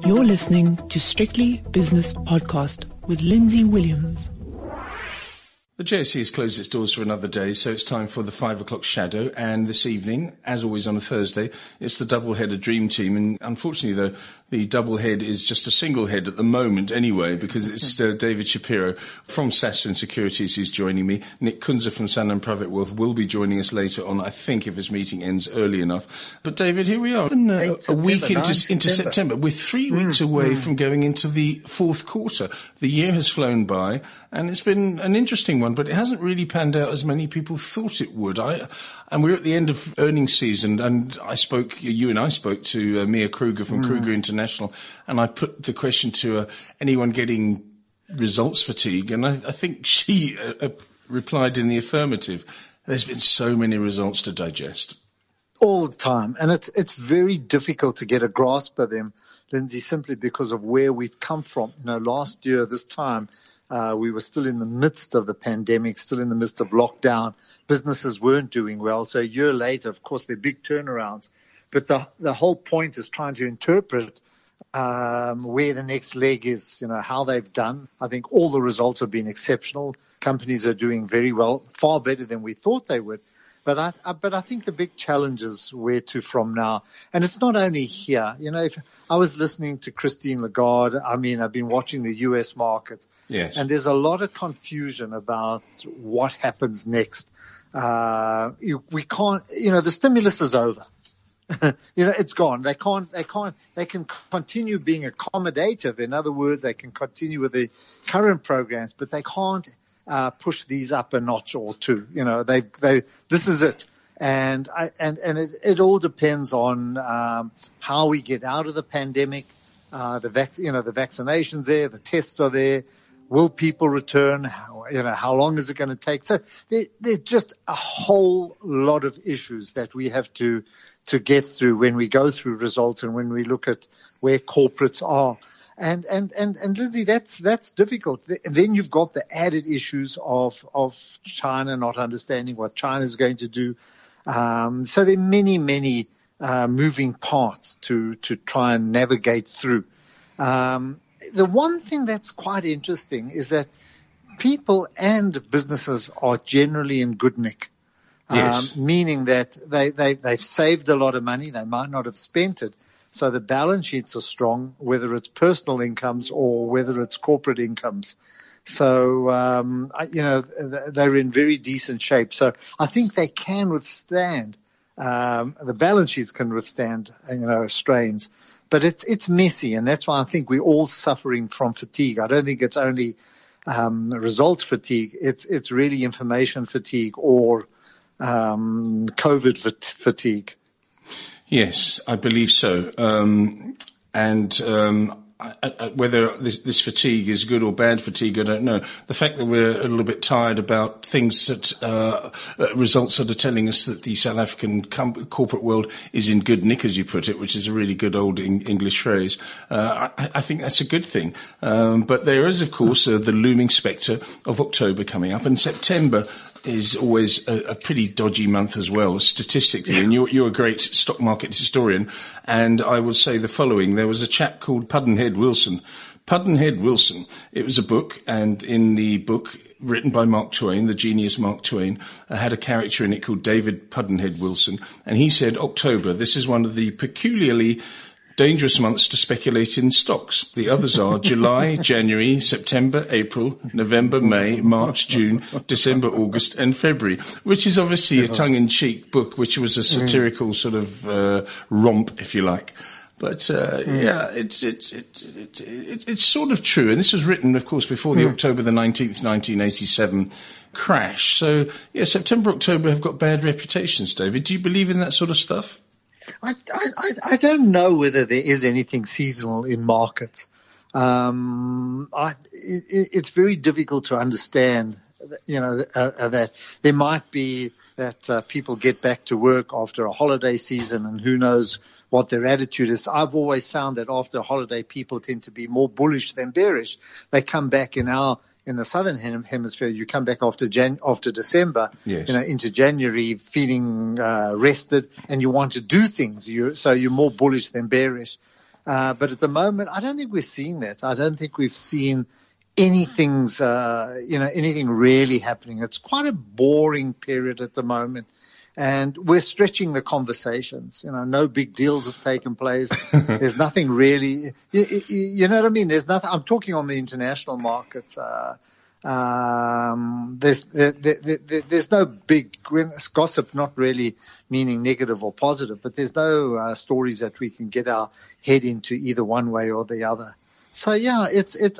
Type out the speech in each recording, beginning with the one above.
You're listening to Strictly Business Podcast with Lindsay Williams. The JSE has closed its doors for another day, so it's time for the 5 o'clock shadow. And this evening, as always on a Thursday, it's the double-header dream team. And unfortunately, though, the double head is just a single head at the moment anyway, because it's David Shapiro from Sasfin Securities who's joining me. Nick Kunze from Sanlam Private Wealth will be joining us later on, I think, if his meeting ends early enough. But David, here we are, a week into September. We're 3 weeks away from going into the fourth quarter. The year has flown by, and it's been an interesting one, but it hasn't really panned out as many people thought it would. And we're at the end of earnings season, and you and I spoke to Mia Kruger from Kruger International, and I put the question to her, anyone getting results fatigue? And I think she replied in the affirmative. There's been so many results to digest. All the time, and it's very difficult to get a grasp of them, Lindsay, simply because of where we've come from. Last year, this time, we were still in the midst of the pandemic, still in the midst of lockdown. Businesses weren't doing well. So a year later, of course, they're big turnarounds. But the whole point is trying to interpret where the next leg is, how they've done. I think all the results have been exceptional. Companies are doing very well, far better than we thought they would. But I think the big challenge is where to from now. And it's not only here. If I was listening to Christine Lagarde, I've been watching the US markets. Yes. And there's a lot of confusion about what happens next. We can't, the stimulus is over. It's gone. They can continue being accommodative. In other words, they can continue with the current programs, but they can't push these up a notch or two. This is it. And it all depends on, how we get out of the pandemic. The vaccinations there, the tests are there. Will people return? How long is it going to take? So there's just a whole lot of issues that we have to get through when we go through results and when we look at where corporates are. And Lindsay, that's difficult. Then you've got the added issues of China not understanding what China is going to do. So there are many moving parts to try and navigate through. The one thing that's quite interesting is that people and businesses are generally in good nick. Yes. Meaning that they've saved a lot of money. They might not have spent it. So the balance sheets are strong, whether it's personal incomes or whether it's corporate incomes. So, they're in very decent shape. So I think they can withstand, the balance sheets can withstand, strains. But it's messy, and that's why I think we're all suffering from fatigue. I don't think it's only results fatigue. It's really information fatigue or COVID fatigue. Yes, I believe so. Whether this fatigue is good or bad fatigue, I don't know. The fact that we're a little bit tired about things that results that are telling us that the South African corporate world is in good nick, as you put it, which is a really good old English phrase. I think that's a good thing. But there is, of course, the looming spectre of October coming up, and September is always a pretty dodgy month as well, statistically. And you're a great stock market historian, and I will say the following. There was a chap called Pudd'nhead Wilson. Pudd'nhead Wilson, it was a book, and in the book, written by Mark Twain, the genius Mark Twain, had a character in it called David Pudd'nhead Wilson, and he said, October, this is one of the peculiarly dangerous months to speculate in stocks. The others are July, January, September, April, November, May, March, June, December, August, and February, which is obviously a tongue-in-cheek book, which was a satirical sort of romp, if you like. But yeah, it's sort of true. And this was written, of course, before the October the 19th, 1987 crash. So, yeah, September, October have got bad reputations, David. Do you believe in that sort of stuff? I don't know whether there is anything seasonal in markets. It's very difficult to understand, that there might be that people get back to work after a holiday season, and who knows what their attitude is. I've always found that after a holiday, people tend to be more bullish than bearish. They come back in the southern hemisphere, you come back after December, yes, into January feeling rested, and you want to do things. So you're more bullish than bearish. But at the moment, I don't think we're seeing that. I don't think we've seen anything really happening. It's quite a boring period at the moment. And we're stretching the conversations. No big deals have taken place. There's nothing really, you know what I mean? There's nothing, I'm talking on the international markets. There's no big gossip, not really meaning negative or positive, but there's no stories that we can get our head into either one way or the other. So yeah,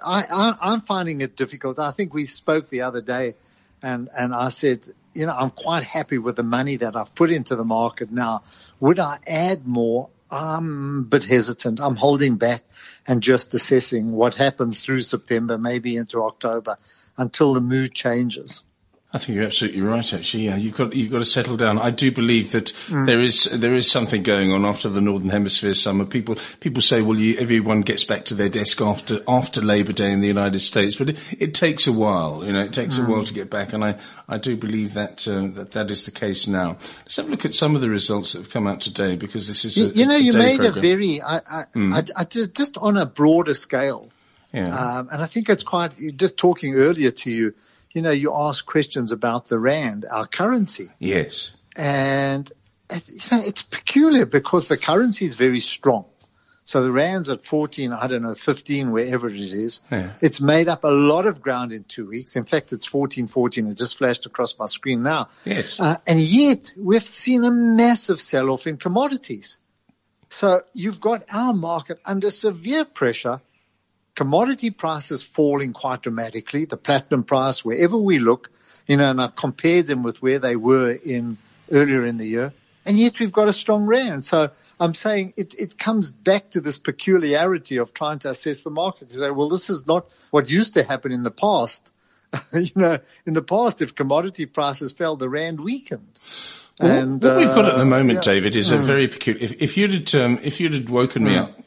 I'm finding it difficult. I think we spoke the other day and I said, I'm quite happy with the money that I've put into the market now. Would I add more? I'm a bit hesitant. I'm holding back and just assessing what happens through September, maybe into October, until the mood changes. I think you're absolutely right, actually. Yeah, you've got to settle down. I do believe that there is something going on after the Northern Hemisphere summer. People say, well, everyone gets back to their desk after Labour Day in the United States, but it takes a while. It takes a while to get back, and I do believe that is the case now. Let's have a look at some of the results that have come out today, because this is you made program. A very I just on a broader scale. Yeah. And I think it's quite, just talking earlier to you, you ask questions about the rand, our currency. Yes. And, it's peculiar because the currency is very strong. So the rand's at 14, 15, wherever it is. Yeah. It's made up a lot of ground in 2 weeks. In fact, it's 14. It just flashed across my screen now. Yes. And yet we've seen a massive sell-off in commodities. So you've got our market under severe pressure. Commodity prices falling quite dramatically, the platinum price, wherever we look, and I compared them with where they were earlier in the year, and yet we've got a strong rand. So I'm saying it comes back to this peculiarity of trying to assess the market. You say, well, this is not what used to happen in the past. In the past, if commodity prices fell, the rand weakened. Well, and what we've got at the moment, David, is a very peculiar. If you'd had woken me up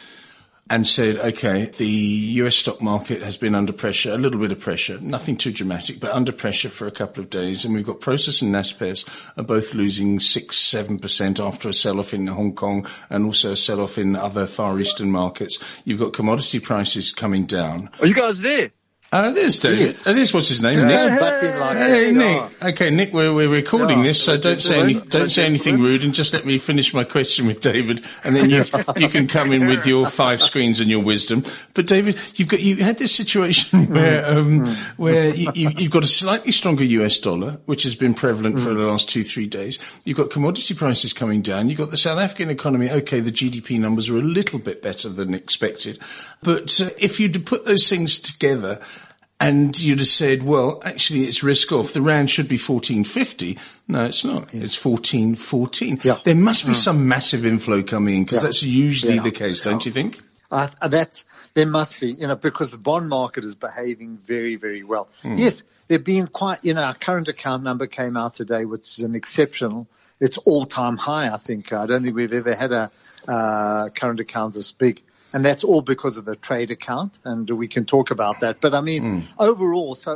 and said, okay, the US stock market has been under pressure, a little bit of pressure, nothing too dramatic, but under pressure for a couple of days. And we've got Prosus and Naspers are both losing 6-7% after a sell-off in Hong Kong and also a sell-off in other Far Eastern markets. You've got commodity prices coming down. Are you guys there? There's David. Yes. There's what's his name, Nick. Hey, Nick. Okay, Nick, we're recording this, so don't say anything rude, and just let me finish my question with David, and then you can come in with your 5 screens and your wisdom. But David, you had this situation where you've got a slightly stronger US dollar, which has been prevalent for the last 2-3 days. You've got commodity prices coming down. You've got the South African economy. Okay, the GDP numbers were a little bit better than expected, but if you'd put those things together, and you'd have said, well, actually, it's risk off. The rand should be 14.50. No, it's not. Yeah. It's 14.14. Yeah. There must be some massive inflow coming in, because that's usually the case, don't you think? There must be, because the bond market is behaving very, very well. Yes, they've been quite, our current account number came out today, which is an exceptional. It's all-time high, I think. I don't think we've ever had a current account this big. And that's all because of the trade account, and we can talk about that. But I mean, overall, so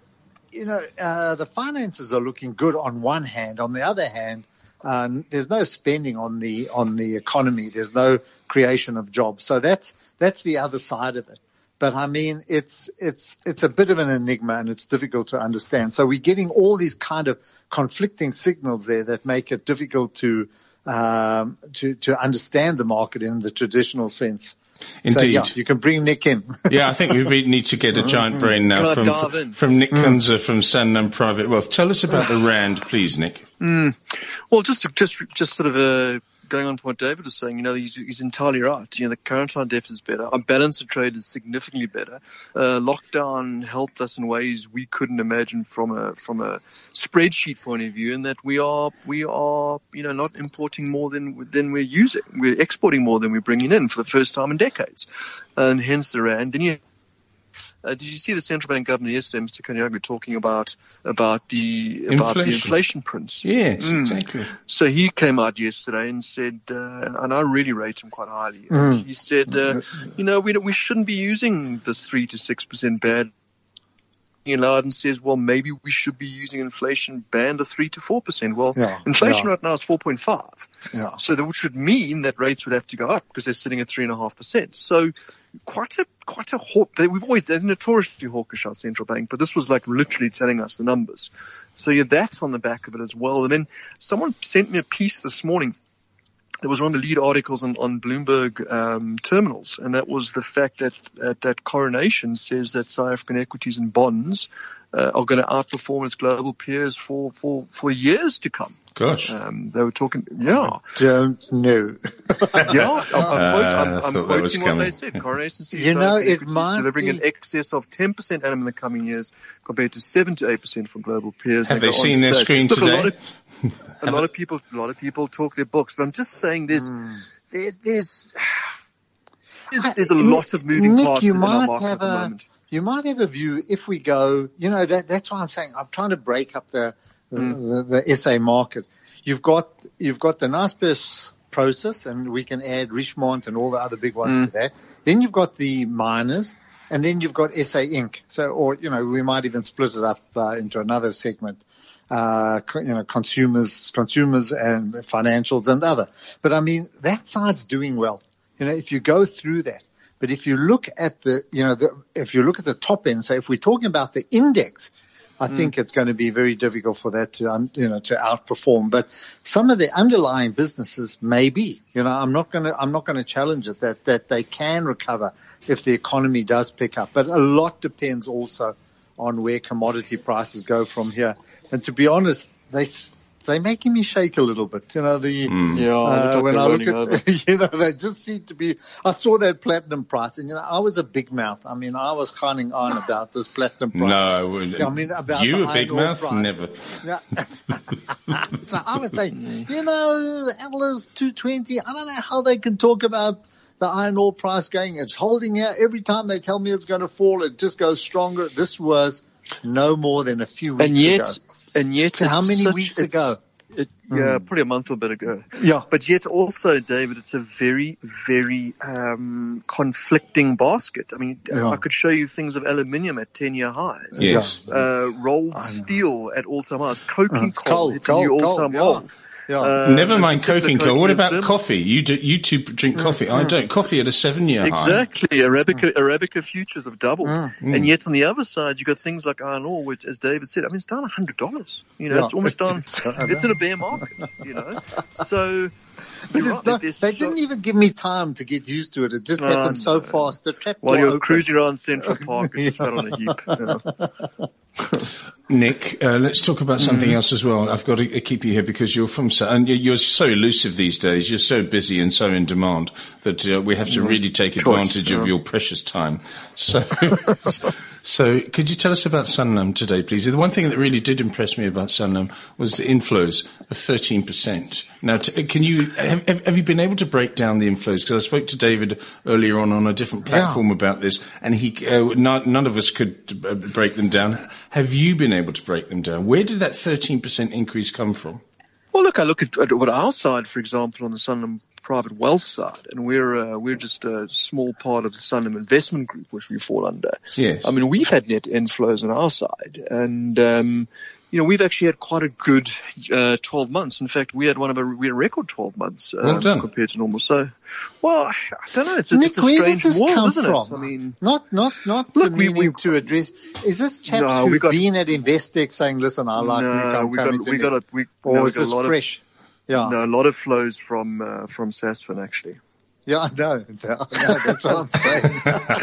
the finances are looking good on one hand. On the other hand, there's no spending on the economy. There's no creation of jobs. So that's the other side of it. But I mean, it's a bit of an enigma, and it's difficult to understand. So we're getting all these kind of conflicting signals there that make it difficult to understand the market in the traditional sense. Indeed. So, yeah, you can bring Nick in. Yeah, I think we really need to get a giant brain now from Nick Kunze from Sanlam Private Wealth. Tell us about the rand, please, Nick. Well, just sort of going on to what David is saying, he's entirely right. The current account deficit is better. Our balance of trade is significantly better. Lockdown helped us in ways we couldn't imagine from a spreadsheet point of view, in that we are not importing more than we're using. We're exporting more than we're bringing in for the first time in decades, and hence the rand. Then did you see the central bank governor yesterday, Mr. Kanyagwa, talking about the inflation prints? Yes, exactly. So he came out yesterday and said, and I really rate him quite highly. He said, we shouldn't be using this 3 to 6% bad aloud and says, well, maybe we should be using inflation band of 3 to 4%. Well, inflation right now is 4.5. Yeah. So that should mean that rates would have to go up because they're sitting at 3.5%. So they're notoriously hawkish, our central bank, but this was like literally telling us the numbers. So that's on the back of it as well. And then someone sent me a piece this morning. There was one of the lead articles on Bloomberg terminals, and that was the fact that Coronation says that South African equities and bonds are going to outperform its global peers for years to come. Gosh. They were talking, yeah. Don't know. Yeah, I'm quoting what they said. Coronation says it might delivering be an excess of 10% annum in the coming years compared to 7 to 8% for global peers. Have they seen their screen today? A lot of people talk their books, but I'm just saying there's a lot of moving parts in our market at the moment. You might have a view if we go, that's why I'm saying I'm trying to break up the SA market. You've got the Naspers process, and we can add Richemont and all the other big ones to that. Then you've got the miners, and then you've got SA Inc. So, we might even split it up into another segment. Consumers and financials and other. But I mean, that side's doing well. If you go through that. But if you look at if you look at the top end, so if we're talking about the index, I think it's going to be very difficult for that to outperform. But some of the underlying businesses maybe, I'm not going to challenge it that they can recover if the economy does pick up. But a lot depends also on where commodity prices go from here. And to be honest, they're making me shake a little bit. When I look at, they just seem to be, I saw that platinum price and, I was a big mouth. I mean, I was conning on about this platinum price. No, about you the a big mouth? price. Never. Yeah. So I was saying, Atlas 220, I don't know how they can talk about the iron ore price going. It's holding here. Every time they tell me it's going to fall, it just goes stronger. This was no more than a few weeks ago. And yet, how many weeks ago? Probably a month or a bit ago. Yeah. But yet also, David, it's a very, very conflicting basket. I mean, I could show you things of aluminium at 10-year highs. Yes. Rolled steel at all-time highs. Coking coal hits a new all-time high. Yeah. Never mind coking coal. What about coffee? You two drink coffee. I don't. Coffee at a 7-year high. Exactly. Arabica futures have doubled. And yet on the other side, you've got things like iron ore, which, as David said, I mean, it's down $100. It's almost down. It's in a bear market, So, they didn't even give me time to get used to it. It just happened so fast. The trap while you're opened. Cruising around Central Park, it just fell on a heap. Nick, let's talk about something else as well. I've got to keep you here because you're from, and you're so elusive these days. You're so busy and so in demand that we have to really take advantage of your precious time. So could you tell us about Sanlam today, please? The one thing that really did impress me about Sanlam was the inflows of 13%. Now, can you have you been able to break down the inflows? Because I spoke to David earlier on a different platform about this, and none of us could break them down. Have you been able to break them down? Where did that 13% increase come from? Well, look, I look at what our side, for example, on the Sanlam private wealth side, and we're just a small part of the Sanlam investment group, which we fall under. Yes. I mean, we've had net inflows on our side, and we've actually had quite a good 12 months. In fact, we had a record 12 months compared to normal. So, well, I don't know. It's Nick, a strange world, isn't from? it? I mean, not to address. Is this chaps who've been at Investec saying, "Listen, I like Nick, or is this fresh?" Yeah. No, a lot of flows from Sasfin, actually. Yeah, I know. That's what I'm saying.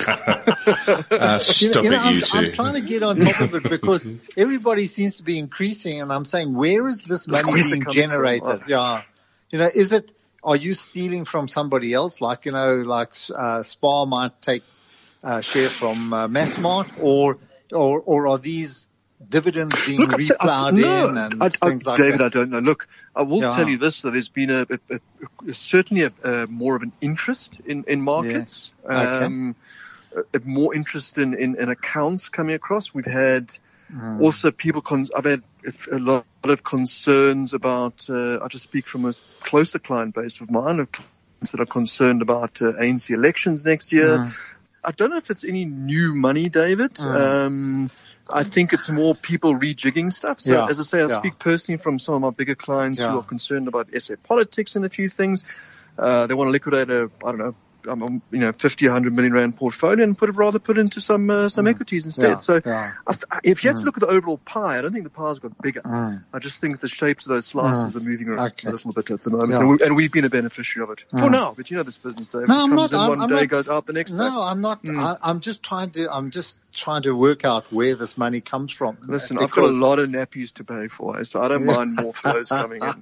Stop it, you two. I'm trying to get on top of it because everybody seems to be increasing, and I'm saying, where is this money being generated? Yeah. Are you stealing from somebody else? Like Spar might take share from Massmart, or are these dividends being replowed in and things like David, that? I don't know. Look, I will tell you this, that there's been certainly more of an interest in markets, more interest in accounts coming across. We've had also people, I've had a lot of concerns about, I just speak from a closer client base of mine, that are concerned about ANC elections next year. I don't know if it's any new money, David. I think it's more people rejigging stuff. So Yeah, as I say, I yeah. speak personally from some of my bigger clients who Yeah. are concerned about SA politics and a few things. They want to liquidate $50, 100 million rand portfolio and put it into some equities instead. Yeah, So yeah. if you had to look at the overall pie, I don't think the pie's got bigger. I just think the shapes of those slices are moving around Okay. a little bit at the moment. Yeah. And we've been a beneficiary of it for now. But you know this business, Dave. No, it I'm comes not. in one I'm day, not- goes out the next day. No, I'm not. I'm just trying to work out where this money comes from. Listen, I've got a lot of nappies to pay for, so I don't mind more flows coming in.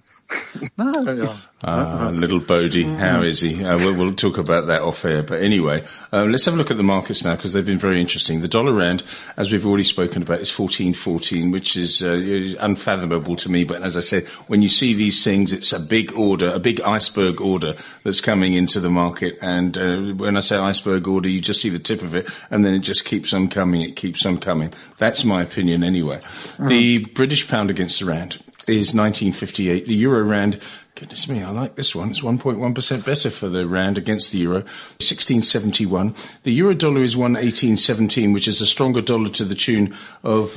Little Bodie, how is he? We'll talk about that off air. But anyway, let's have a look at the markets now because they've been very interesting. The dollar rand, as we've already spoken about, is 14.14, which is unfathomable to me. But as I said, when you see these things, it's a big order, a big iceberg order that's coming into the market. And when I say iceberg order, you just see the tip of it, and then it just keeps on coming. It keeps on coming. That's my opinion anyway. The British pound against the rand is 19.58. The euro rand, goodness me, I like this one. It's 1.1% better for the rand against the euro. 16.71. The euro dollar is 1.1817, which is a stronger dollar to the tune of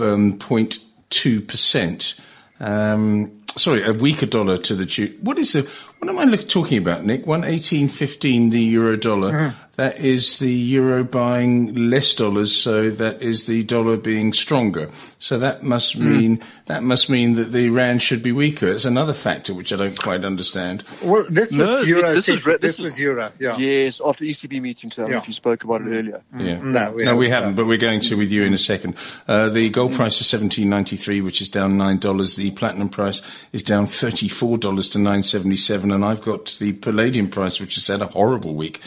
0.2%. Sorry, a weaker dollar to the tune. What am I talking about, Nick? 1.1815, the euro dollar. That is the euro buying less dollars, so that is the dollar being stronger. So that must mean that the rand should be weaker. It's another factor which I don't quite understand. Well, this was euro. This was euro. Yeah. Yes, after ECB meeting today, if you spoke about it earlier. Yeah. No, we haven't, but we're going to with you in a second. The gold price is $17.93, which is down $9. The platinum price is down $34 to $9.77, and I've got the palladium price, which has had a horrible week,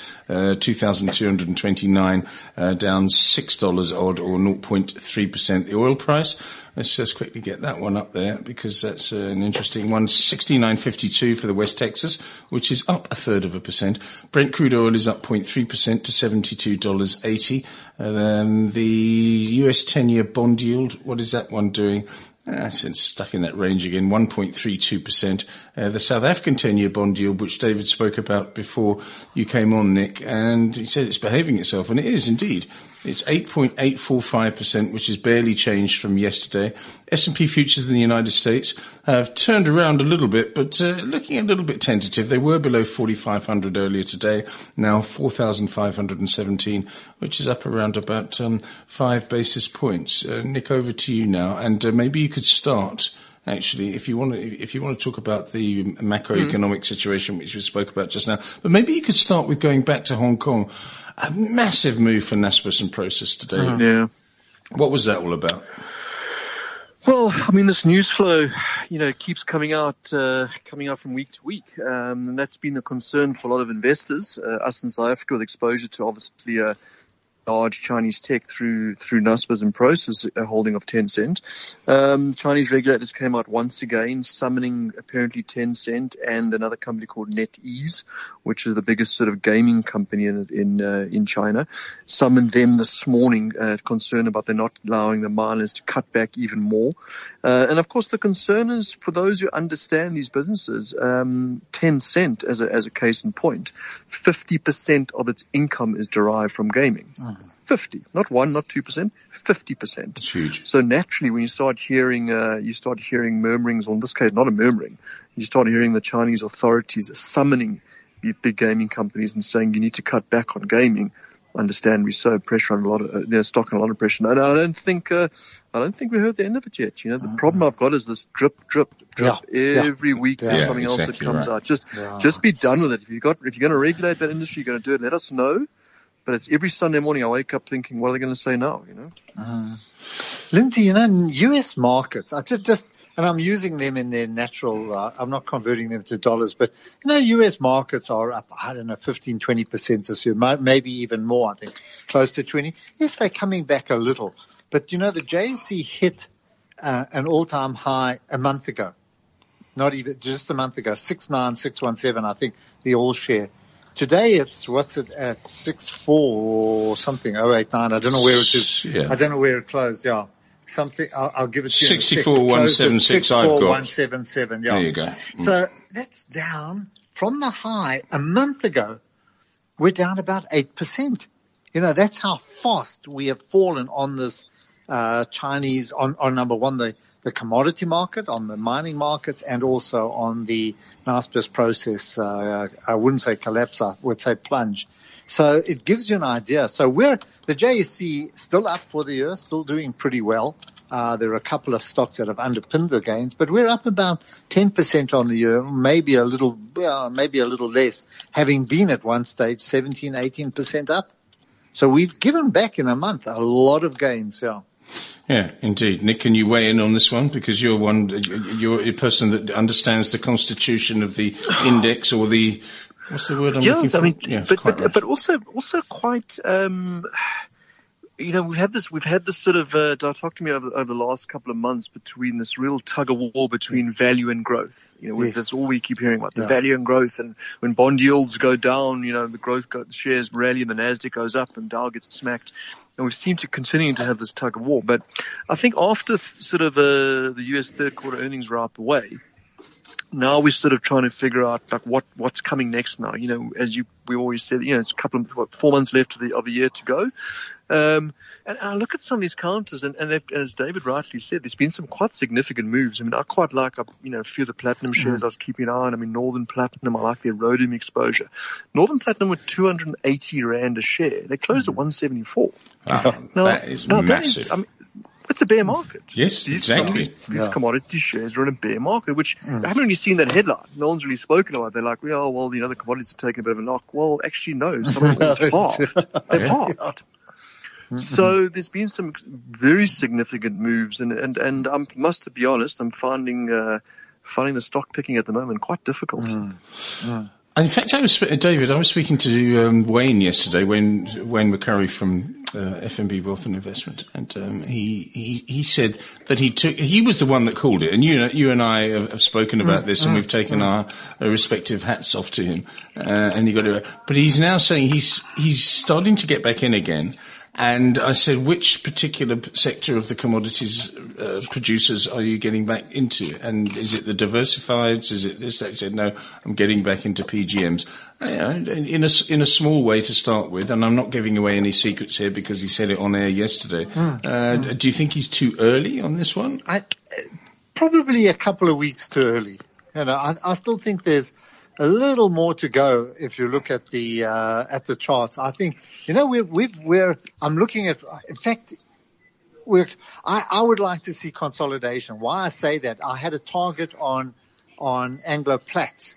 2,229, down $6 odd, or 0.3%. The oil price, let's just quickly get that one up there because that's an interesting one. 69.52 for the West Texas, which is up 1/3%. Brent crude oil is up 0.3% to $72.80. And then the US 10-year bond yield, what is that one doing? It's stuck in that range again, 1.32%. The South African 10-year bond yield, which David spoke about before you came on, Nick, and he said it's behaving itself, and it is indeed. It's 8.845%, which is barely changed from yesterday. S&P futures in the United States have turned around a little bit, but looking a little bit tentative. They were below 4,500 earlier today, now 4,517, which is up around about 5 basis points. Nick, over to you now, and maybe you could start. Actually, if you want to talk about the macroeconomic situation, which we spoke about just now, but maybe you could start with going back to Hong Kong. A massive move for Naspers and Prosus today. Yeah. What was that all about? Well, I mean, this news flow, keeps coming out from week to week. And that's been the concern for a lot of investors, us in South Africa, with exposure to obviously large Chinese tech through Naspers and Prosus, a holding of Tencent. Chinese regulators came out once again summoning apparently Tencent and another company called NetEase, which is the biggest sort of gaming company in China. Summoned them this morning, concerned about them not allowing the miners to cut back even more. And of course the concern is for those who understand these businesses, Tencent as a case in point, 50% of its income is derived from gaming. 50, not 1, not 2%, 50%. It's huge. So naturally, when you start hearing murmurings, or in this case, not a murmuring, you start hearing the Chinese authorities summoning the big gaming companies and saying you need to cut back on gaming. Understand we saw pressure on a lot of stock and a lot of pressure. And I don't think we heard the end of it yet. The problem I've got is this drip every week. There's something else that comes out. Just be done with it. If you're going to regulate that industry, you're going to do it. Let us know. But it's every Sunday morning I wake up thinking, what are they going to say now? Lindsay, in US markets, and I'm using them in their natural, I'm not converting them to dollars, but US markets are up, 15, 20% this year, maybe even more, I think, close to 20. Yes, they're coming back a little, but the JSE hit an all-time high a month ago. Not even, just a month ago, 69617, I think, the all share. Today it's, what's it at, 64 or something, 089. I don't know where it is. Yeah. I don't know where it closed, yeah. Something, I'll give it to you. 64,176 I've got. 64,177, yeah. There you go. So that's down from the high a month ago. We're down about 8%. That's how fast we have fallen on this Chinese on number one, the commodity market, on the mining markets, and also on the Naspers process. I wouldn't say collapse, I would say plunge. So it gives you an idea. So the JSE still up for the year, still doing pretty well. There are a couple of stocks that have underpinned the gains, but we're up about 10% on the year, maybe a little less, having been at one stage 17, 18% up. So we've given back in a month a lot of gains, yeah. Yeah, indeed. Nick, can you weigh in on this one? Because you're a person that understands the constitution of the index, or the, what's the word I'm looking for? I mean, yeah, but also quite, we've had this sort of dichotomy over the last couple of months between this real tug of war between value and growth. Yes. That's all we keep hearing about, the value and growth. And when bond yields go down, the shares rally and the Nasdaq goes up and Dow gets smacked. And we seem to continue to have this tug of war. But I think after sort of the US third quarter earnings were out the way, now we're sort of trying to figure out like what's coming next now. We always said, it's a couple of 4 months left of the year to go. And I look at some of these counters and as David rightly said, there's been some quite significant moves. I mean, I quite like, a few of the platinum shares I was keeping an eye on. I mean, Northern Platinum, I like their rhodium exposure. Northern Platinum with 280 Rand a share. They closed at 174. Wow, that is massive. It's a bear market. Yes, exactly. These commodity shares are in a bear market, which I haven't really seen that headline. No one's really spoken about it. They're like, the commodities are taking a bit of a knock. Well, actually, no. Some of them halved. They've halved. So there's been some very significant moves, and I must be honest, I'm finding the stock picking at the moment quite difficult. In fact, David, I was speaking to Wayne yesterday, Wayne McCurry from FNB Wealth and Investment, and he said that he was the one that called it, and you and I have spoken about this, and we've taken our respective hats off to him, and he got it. But he's now saying he's starting to get back in again. And I said, which particular sector of the commodities producers are you getting back into? And is it the diversifieds? Is it this? He said, no, I'm getting back into PGMs. In a small way to start with, and I'm not giving away any secrets here because he said it on air yesterday. Do you think he's too early on this one? Probably a couple of weeks too early. I still think there's a little more to go if you look at the charts. I think, I'm looking at, in fact, I would like to see consolidation. Why I say that, I had a target on Anglo Platts,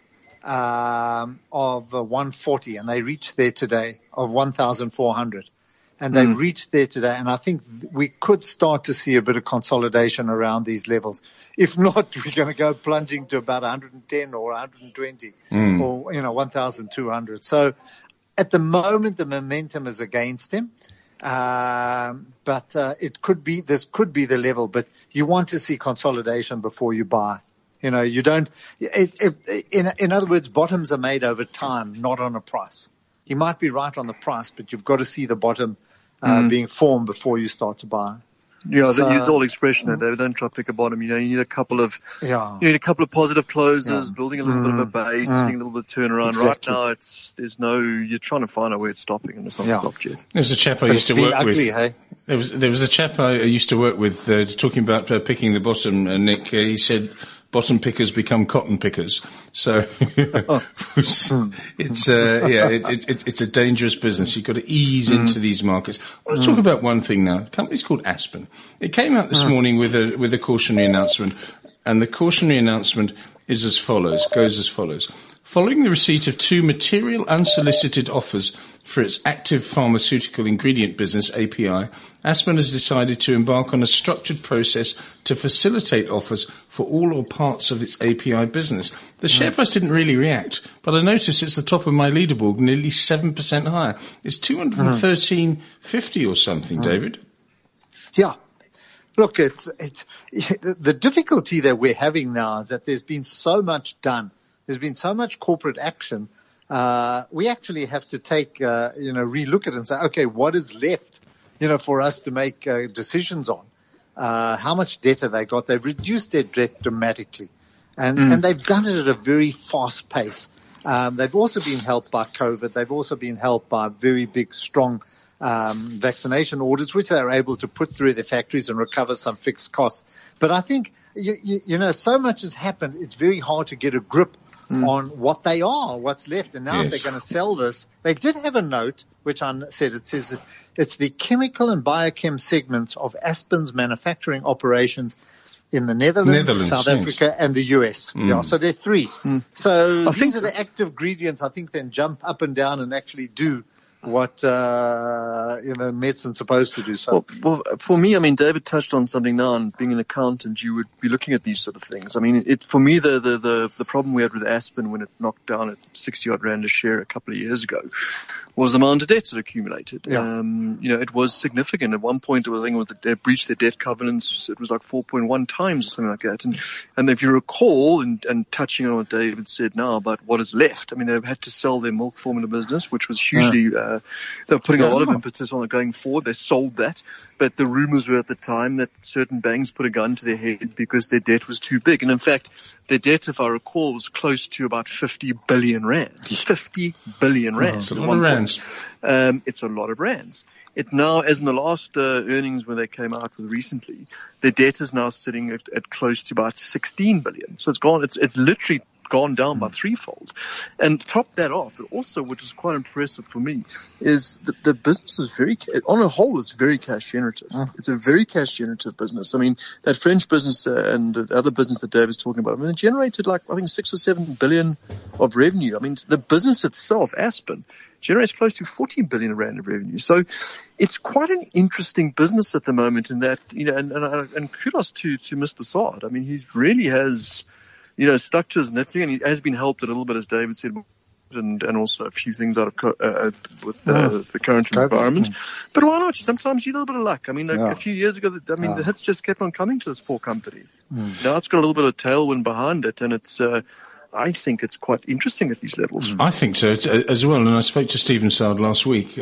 of 140, and they reached there today, of 1,400. And they've reached there today, and I think we could start to see a bit of consolidation around these levels. If not, we're going to go plunging to about 110 or 120 or 1,200. So at the moment, the momentum is against him. But this could be the level, but you want to see consolidation before you buy. You don't, in other words, bottoms are made over time, not on a price. You might be right on the price, but you've got to see the bottom being formed before you start to buy. Yeah, the old expression there, David. Don't try to pick a bottom. You need a couple of positive closes, building a little bit of a base, seeing a little bit of turnaround. Exactly. Right now, you're trying to find out where it's stopping, and it's not stopped yet. There's a chap I used to work with. Hey? There was a chap I used to work with talking about picking the bottom. Nick, he said, bottom pickers become cotton pickers. So it's a dangerous business. You've got to ease into these markets. I want to talk about one thing now. The company's called Aspen. It came out this morning with a cautionary announcement, and the cautionary announcement goes as follows. Following the receipt of 2 material unsolicited offers for its active pharmaceutical ingredient business, API, Aspen has decided to embark on a structured process to facilitate offers for all or parts of its API business. The share price didn't really react, but I noticed it's the top of my leaderboard, nearly 7% higher. It's 213.50 or something, David. Yeah. Look, it's the difficulty that we're having now is that there's been so much done. There's been so much corporate action. We actually have to take, relook at it and say, okay, what is left, for us to make decisions on? How much debt have they got? They've reduced their debt dramatically, and they've done it at a very fast pace. They've also been helped by COVID. They've also been helped by very big, strong vaccination orders, which they're able to put through their factories and recover some fixed costs. But I think, you know, so much has happened, it's very hard to get a grip on what they are, what's left. And now if they're going to sell this, they did have a note, which I said, it says it's the chemical and biochem segment of Aspen's manufacturing operations in the Netherlands, South Africa, and the US. Yeah, so there are three. So these are the active ingredients, I think, then jump up and down and actually do what, medicine's supposed to do. So, well, for me, I mean, David touched on something now, and being an accountant, you would be looking at these sort of things. I mean, for me, the problem we had with Aspen when it knocked down at 60 odd rand a share a couple of years ago was the amount of debt that accumulated. Yeah. It was significant. At one point, I think they breached their debt covenants. It was like 4.1 times or something like that. And if you recall, and touching on what David said now about what is left, I mean, they've had to sell their milk formula business, which was hugely, they were putting a lot of impetus on it going forward. They sold that, but the rumors were at the time that certain banks put a gun to their head because their debt was too big. And in fact, their debt, if I recall, was close to about 50 billion rand. 50 billion rand. It's a lot of rands. It's a lot of rands. It now, as in the last earnings where they came out with recently, their debt is now sitting at close to about 16 billion. So it's literally gone down by threefold. And top that off, also, which is quite impressive for me, is that the business is on a whole, it's very cash generative. It's a very cash generative business. I mean, that French business and the other business that Dave is talking about, I mean, it generated like, I think 6 or 7 billion of revenue. I mean, the business itself, Aspen, generates close to 40 billion rand of revenue. So it's quite an interesting business at the moment in that, and kudos to Mr. Saad. I mean, he really has, stuck to his knitting, and he has been helped a little bit, as David said, and also a few things out of with the current environment. But why not? Sometimes you need a little bit of luck. I mean, a few years ago, the hits just kept on coming to this poor company. Now it's got a little bit of tailwind behind it, and it's I think it's quite interesting at these levels. I think so as well. And I spoke to Stephen Saad last week,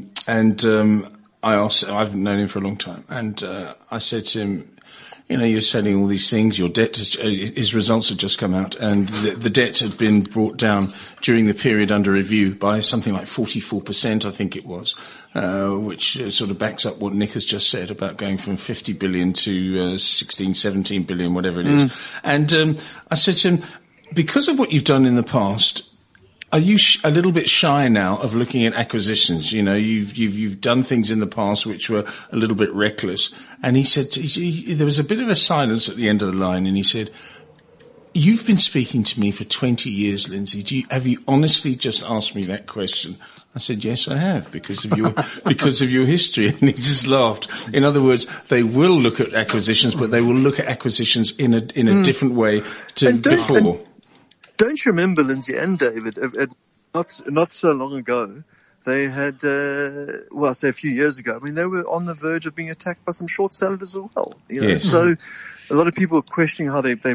I asked, I've known him for a long time, and I said to him, you're selling all these things, your debt, his results have just come out, and the debt had been brought down during the period under review by something like 44%, I think it was, which sort of backs up what Nick has just said about going from 50 billion to 16, 17 billion, whatever it is. And I said to him, because of what you've done in the past, are you a little bit shy now of looking at acquisitions? You've done things in the past which were a little bit reckless. And he said, there was a bit of a silence at the end of the line, and he said, you've been speaking to me for 20 years, Lindsay. Have you honestly just asked me that question? I said, yes, I have, because of your history. And he just laughed. In other words, they will look at acquisitions, but they will look at acquisitions in a different way to before. Don't you remember, Lindsay and David, not so long ago, they had, say a few years ago, I mean, they were on the verge of being attacked by some short sellers as well. Yes. So a lot of people are questioning how they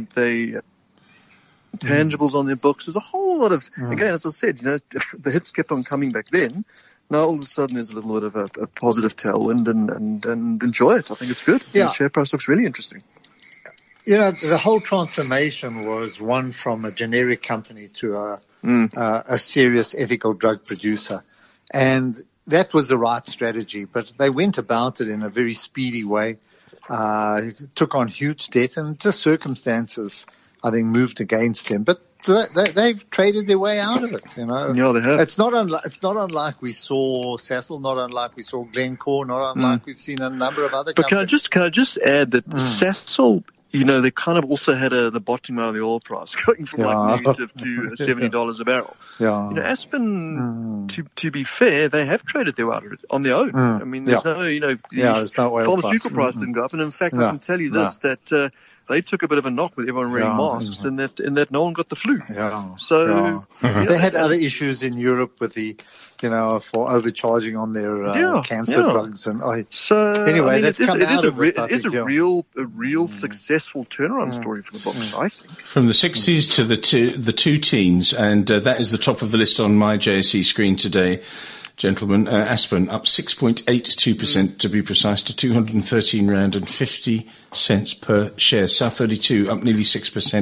intangibles on their books. There's a whole lot of, again, as I said, the hits kept on coming back then. Now all of a sudden there's a little bit of a positive tailwind and enjoy it. I think it's good. Yeah. The share price looks really interesting. The whole transformation was one from a generic company to a serious ethical drug producer. And that was the right strategy, but they went about it in a very speedy way, took on huge debt, and just circumstances, I think, moved against them. But they've traded their way out of it, Yeah, they have. It's not unlike we saw Sasol, not unlike we saw Glencore, not unlike we've seen a number of other companies. But can I just add that Sasol, they kind of also had the bottom out of the oil price, going from like negative to $70 a barrel. Yeah. Aspen, to be fair, they have traded their way out of it on their own. I mean, there's there's no oil pharmaceutical price didn't go up. And in fact, I can tell you this, that they took a bit of a knock with everyone wearing masks, in that no one got the flu. Yeah. So they had other issues in Europe with the, for overcharging on their cancer drugs, and anyway, it is a real successful turnaround story for the books, I think. From the 60s to the two teens, and that is the top of the list on my JSE screen today. Gentlemen, Aspen up 6.82% to be precise, to 213 rand and 50 cents per share. South 32 up nearly 6%,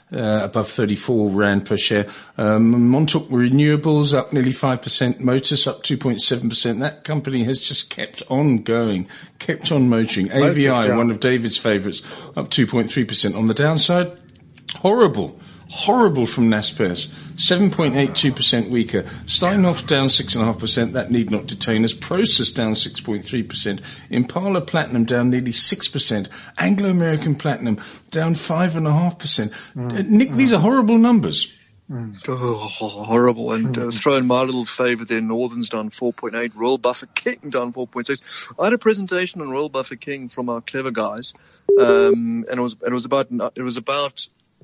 above 34 Rand per share. Montauk Renewables up nearly 5%. Motus up 2.7%. That company has just kept on going, kept on motoring. AVI, one of David's favourites, up 2.3%. On the downside, horrible from Naspers, 7.82% weaker. Steinhoff down 6.5%, that need not detain us. Prosus down 6.3%. Impala Platinum down nearly 6%. Anglo-American Platinum down 5.5%. Nick, these are horrible numbers. Horrible. And throw in my little favourite there, Northern's down 4.8, Royal Buffett King down 4.6. I had a presentation on Royal Buffett King from our clever guys, and it was about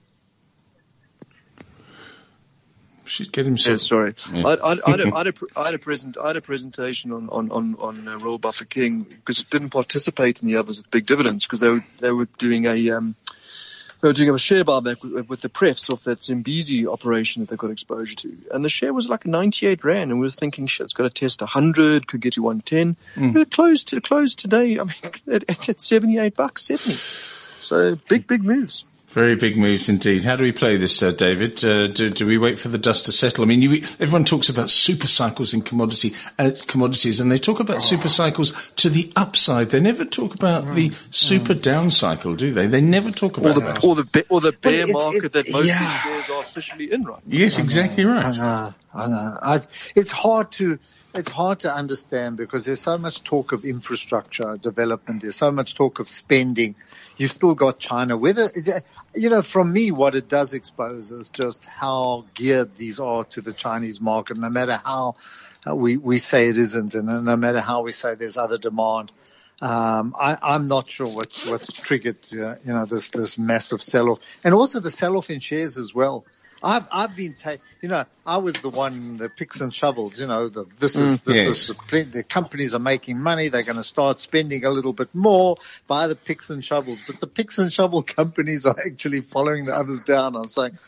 She'd get himself. Yeah, sorry. Yeah. I had a presentation on Royal Buffett King because it didn't participate in the others with big dividends because they were doing a share buyback with the prefs of that Zambezi operation that they got exposure to, and the share was like 98 Rand, and we were thinking, shit, it's got to test 100, could get to 110. It closed today. I mean, it's at $78.70. So big moves. Very big moves indeed. How do we play this, David? Do we wait for the dust to settle? I mean, everyone talks about super cycles in commodities, and they talk about super cycles to the upside. They never talk about the super down cycle, do they? They never talk about that. Or the bear market that most of these shares are officially in, right? Yes, exactly right. I know. It's hard to understand because there's so much talk of infrastructure development. There's so much talk of spending. You've still got China. From me, what it does expose is just how geared these are to the Chinese market, no matter how we say it isn't, and no matter how we say there's other demand. I'm not sure what's triggered, this massive sell-off, and also the sell-off in shares as well. I've been I was the one, the picks and shovels, the companies are making money, they're going to start spending a little bit more, buy the picks and shovels, but the picks and shovel companies are actually following the others down. I'm saying,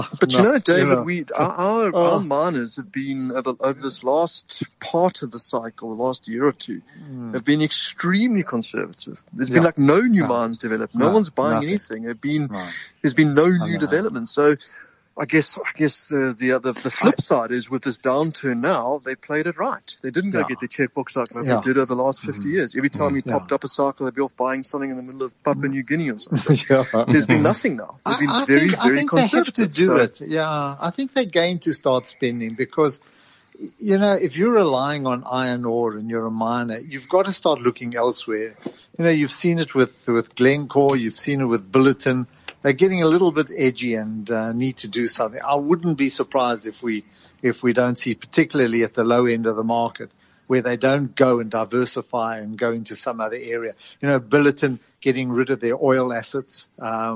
David, our miners have been, over this last part of the cycle, the last year or two, have been extremely conservative. There's been like no new mines developed. No one's buying anything. There's been no new development. So, I guess the flip side is with this downturn now, they played it right. They didn't go get their checkbook cycle like they did over the last 50 years. Every time you popped up a cycle, they'd be off buying something in the middle of Papua New Guinea or something. There's been nothing now. They've been very conservative. They have to do it. Yeah, I think they're going to start spending because, if you're relying on iron ore and you're a miner, you've got to start looking elsewhere. You've seen it with Glencore, you've seen it with Billiton. They're getting a little bit edgy and need to do something. I wouldn't be surprised if we don't see, particularly at the low end of the market, where they don't go and diversify and go into some other area. Billiton getting rid of their oil assets,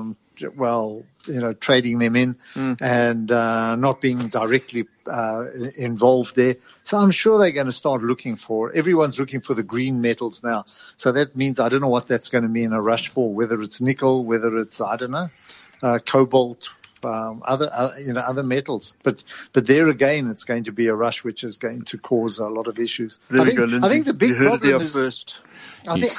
trading them in and not being directly involved there. So I'm sure they're going to start everyone's looking for the green metals now. So that means I don't know what that's going to mean a rush for, whether it's nickel, whether it's, cobalt, other metals. But there again, it's going to be a rush which is going to cause a lot of issues. I think the big problem is first. Nick,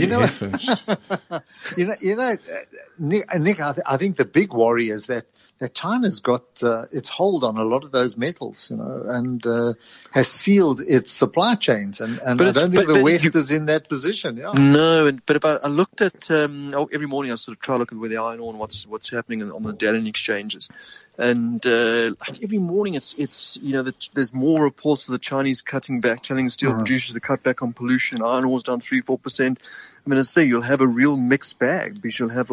I think the big worry is that China's got its hold on a lot of those metals, and has sealed its supply chains, and I don't think the West is in that position. Yeah. No, but I looked at every morning. I sort of try to look at where the iron ore and what's happening on the Dalian exchanges, and every morning it's there's more reports of the Chinese cutting back, telling the steel producers to cut back on pollution. Iron ore's down 3-4%. I mean, I say you'll have a real mixed bag because you'll have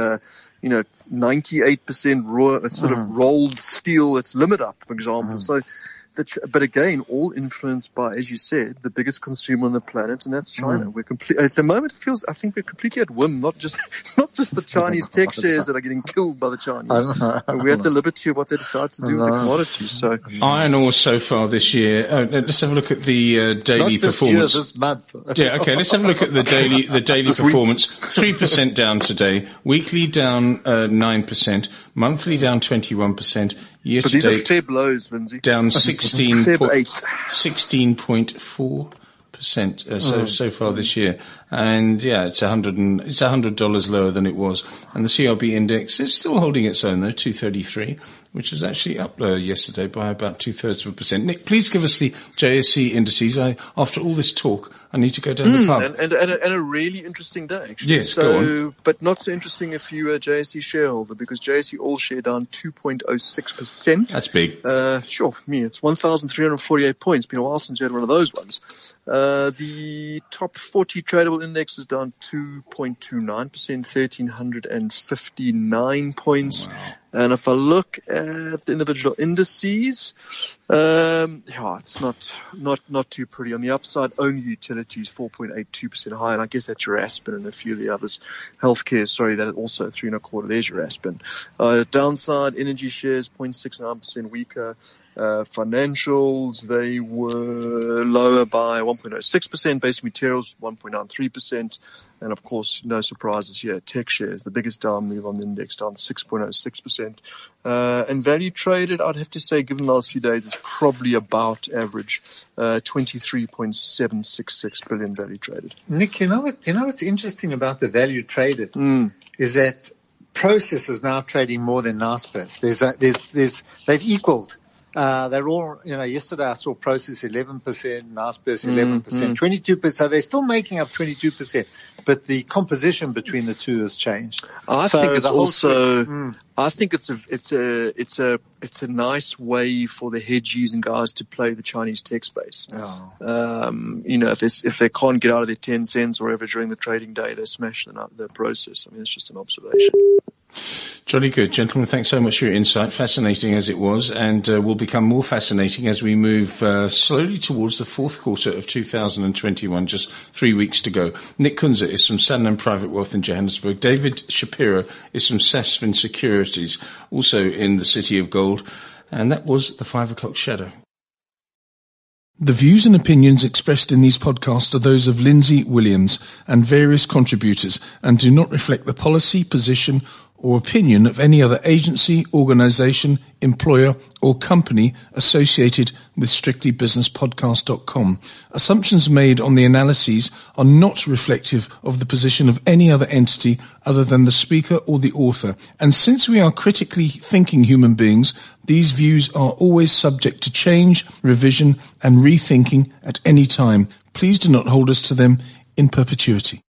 98% raw, sort of rolled steel that's limit up, for example. So, but again, all influenced by, as you said, the biggest consumer on the planet, and that's China. We're at the moment, I think we're completely at whim. It's not just the Chinese tech shares that are getting killed by the Chinese. We're at the liberty of what they decide to do with the commodities. So, iron ore so far this year. Let's have a look at the daily performance. This month. Yeah, okay. Let's have a look at the daily performance. 3% down today. Weekly down 9%. Monthly down 21%. Year but to these date, are fair blows, Lindsay. down 16.4%. so far this year. And yeah, it's $100 lower than it was. And the CRB index is still holding its own though, 233, which is actually up yesterday by about 0.2%. Nick, please give us the JSE indices. After all this talk, I need to go down the pub. And a really interesting day, actually. Yes, go on. But not so interesting if you're a JSE shareholder, because JSE all share down 2.06%. That's big. Sure, it's 1,348 points. Been a while since you had one of those ones. The top 40 tradable index is down 2.29%, 1,359 points. Wow. And if I look at the individual indices, it's not too pretty. On the upside, only utilities 4.82% higher, and I guess that's your Aspen and a few of the others. Healthcare, that also 3.25%. There's your Aspen. Downside, energy shares 0.69% weaker. Financials, they were lower by 1.06%. Basic materials 1.93%. And of course, no surprises here. Tech shares, the biggest down move on the index, down 6.06%. And value traded, I'd have to say, given the last few days, is probably about average. 23.766 billion value traded. Nick, you know what's interesting about the value traded is that Process is now trading more than Naspers. They've equaled. They're all, yesterday I saw Process 11%, Naspers 11%, 22%. So they're still making up 22%, but the composition between the two has changed. I think it's a nice way for the hedgies and guys to play the Chinese tech space. Oh. If they can't get out of their 10 cents or whatever during the trading day, they smash the Process. I mean, it's just an observation. Jolly good. Gentlemen, thanks so much for your insight. Fascinating as it was, and will become more fascinating as we move slowly towards the fourth quarter of 2021, just 3 weeks to go. Nick Kunze is from Sanlam Private Wealth in Johannesburg. David Shapiro is from Sasfin Securities, also in the City of Gold. And that was the 5 o'clock shadow. The views and opinions expressed in these podcasts are those of Lindsay Williams and various contributors and do not reflect the policy, position, or opinion of any other agency, organisation, employer, or company associated with strictlybusinesspodcast.com. Assumptions made on the analyses are not reflective of the position of any other entity other than the speaker or the author. And since we are critically thinking human beings, these views are always subject to change, revision, and rethinking at any time. Please do not hold us to them in perpetuity.